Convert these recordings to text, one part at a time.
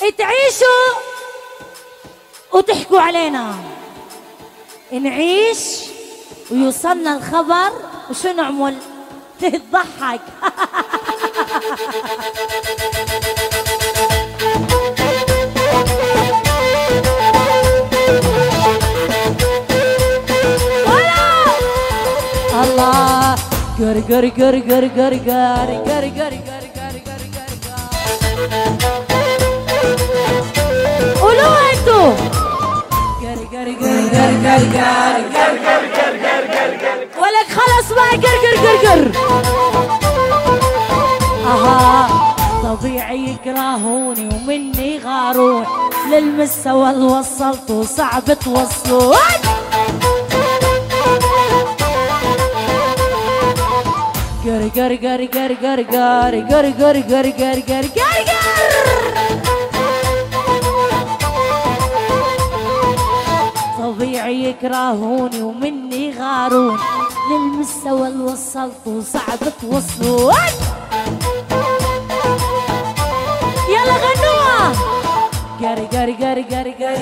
تعيشوا وتحكوا علينا، نعيش ويوصلنا الخبر وشو نعمل؟ تضحك. الله قر قر قر قر قر قر قر قر قر قر قر قولوا انتو قر قر قر قر قر قر قر قر قر قر قر ولك خلص معي قر قر قر قر. اها طبيعي يكرهوني ومني غارون، للمستوى اللي وصلته صعب توصلوا. قر قر قر قر قر قر قر قر قر قر قر قر طبيعي يكرهوني ومني غارون، للمستوى اللي وصلته صعب توصلوا. يلا غنوها قر قر قر قر قر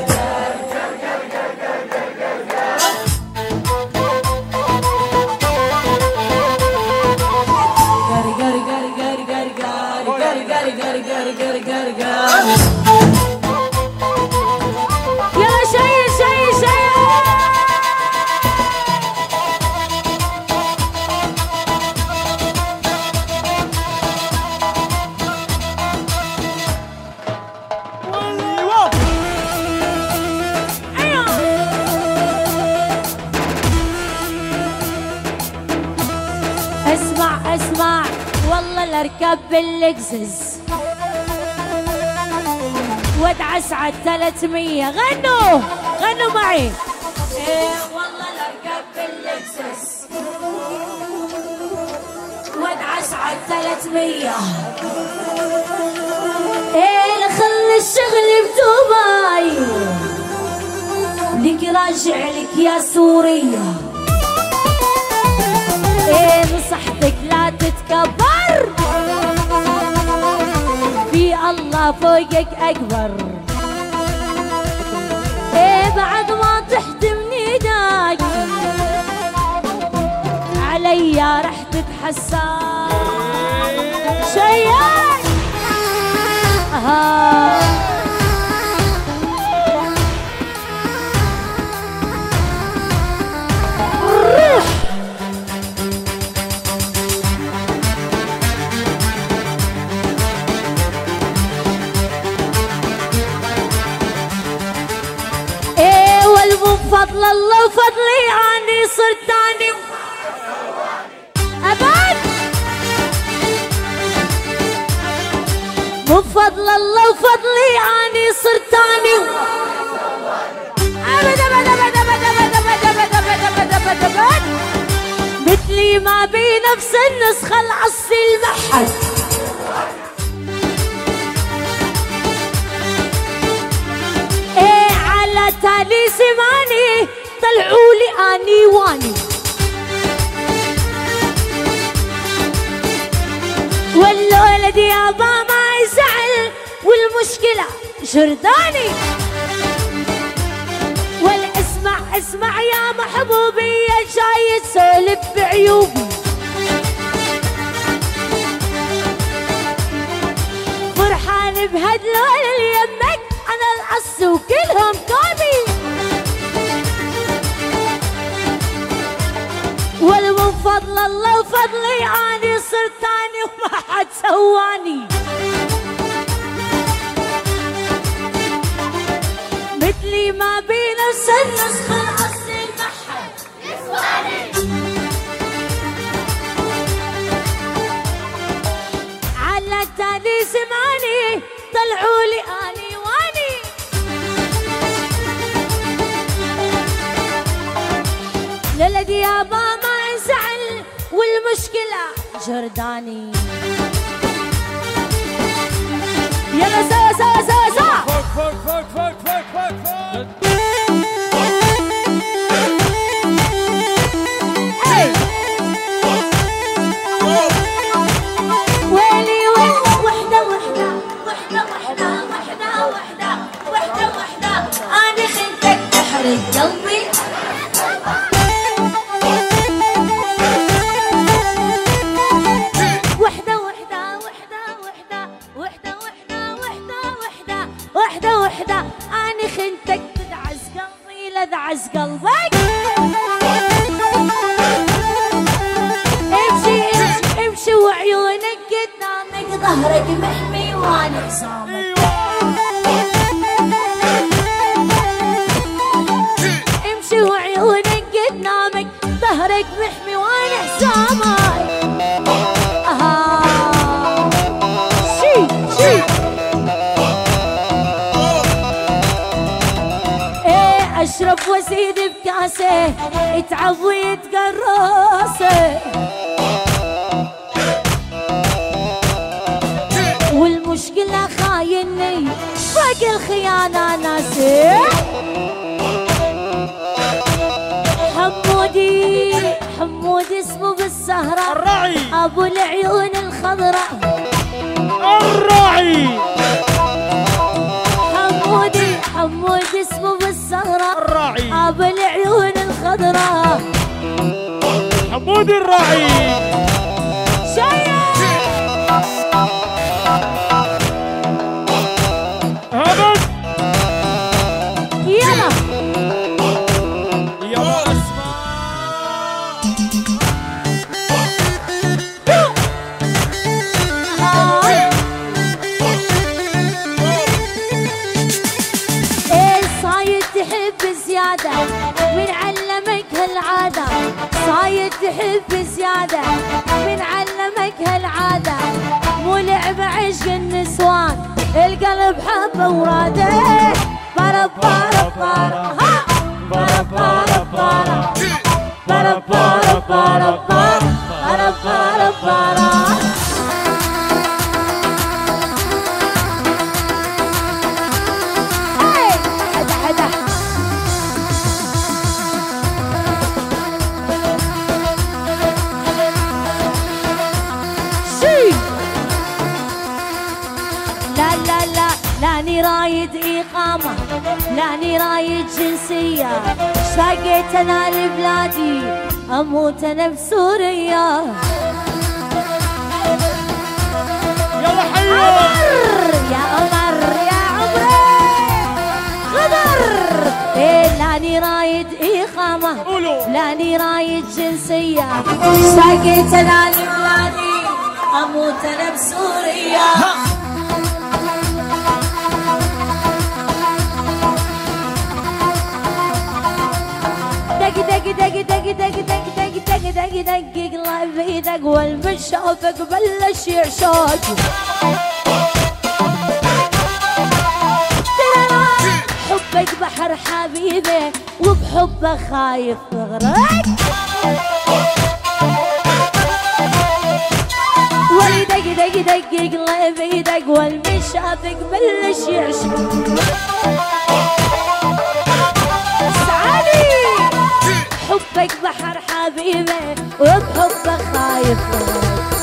يلا شيء شيء شيء. اسمع اسمع والله لاركب باللكزس وادعس على 300. غنوا غنوا معي. ايه والله لاركب باللكزس وادعس على 300. ايه لخلي الشغل بدبي لك راجع لك يا سوريا. ايه نصحتك لا تتكبر، في الله فوقك اكبر. ايه بعد ما تحتم ايدك عليا رح تتحسر شيء. فضل الله وفضلي عني صرت تاني أبد. بفضل الله وفضلي عني صرت تاني أبد أبد أبد أبد أبد أبد أبد أبد أبد أبد. مثلي ما بي نفس النسخة العصي المحل. ايه على تالي سماني طلعوا لي اني واني، والولد يابا ما يزعل والمشكلة جرداني. والاسمع اسمع يا محبوبي جاي تسولف بعيوبي، فرحان بهدلول اليمك انا القص وكلهم كوبي. والمن فضل الله وفضلي اني صرت تاني وما حد سواني. مثلي ما بي نفس النسخة الأصلي المحل يسواني. على التالي سمعني طلعوا لي اني واني. للدي يابا ما انزعل والمشكلة جرداني. يلا سوا سوا سوا سوا فوق فوق فوق فوق فوق فوق فوق. ويلي ويلي وحدة وحدة وحدة وحدة وحدة زيادة أنا خنتك تدعس قلبي لدعس قلبك. امشي امشي امشي وعيونك قدامك ظهرك محمي وانا حصامك. امشي وعيونك قدامك ظهرك محمي وانا حصامك. اشرب وازيد بكاسه يتعب ويتقرصه والمشكلة خايني فوق الخيانة ناسي. حمودي حمودي اسمه بالسهرة الراعي ابو العيون الخضراء الراعي. حمودي حمودي اسمه بالسهرة الراعي ابو العيون الخضراء حمودي الراعي. شايف هبط يلا يا اسماء. ايه صايد تحب زيادة من علمك هالعادة. صايد تحب زيادة من علمك هالعادة. مو لعبة عشق النسوان القلب حبه وراده. بارا بارا بارا ها بارا بارا بارا بارا بارا بارا بارا بارا بارا. حدا حدا شي. لا لا لا لاني رايد إقامة لاني رايد جنسية. شاقيت أنا لبلادي أموت أنا بسوريا. يلا حيو يا قمر يا عمري غدر. إيه لاني رايد إقامة قولوا لاني رايد جنسية. شاقيت أنا لبلادي أموت أنا بسوريا. دق دق دق دق دق دق دق دق دق دق قلبي دق والمشافك بلش يعشاق. حبك بحر حبيبي وبحبه خايف تغرق. ولي دق دق دق قلبي دق والمشافك بلش يعشاق. حبك بحر حبيبي وبحبه خايف.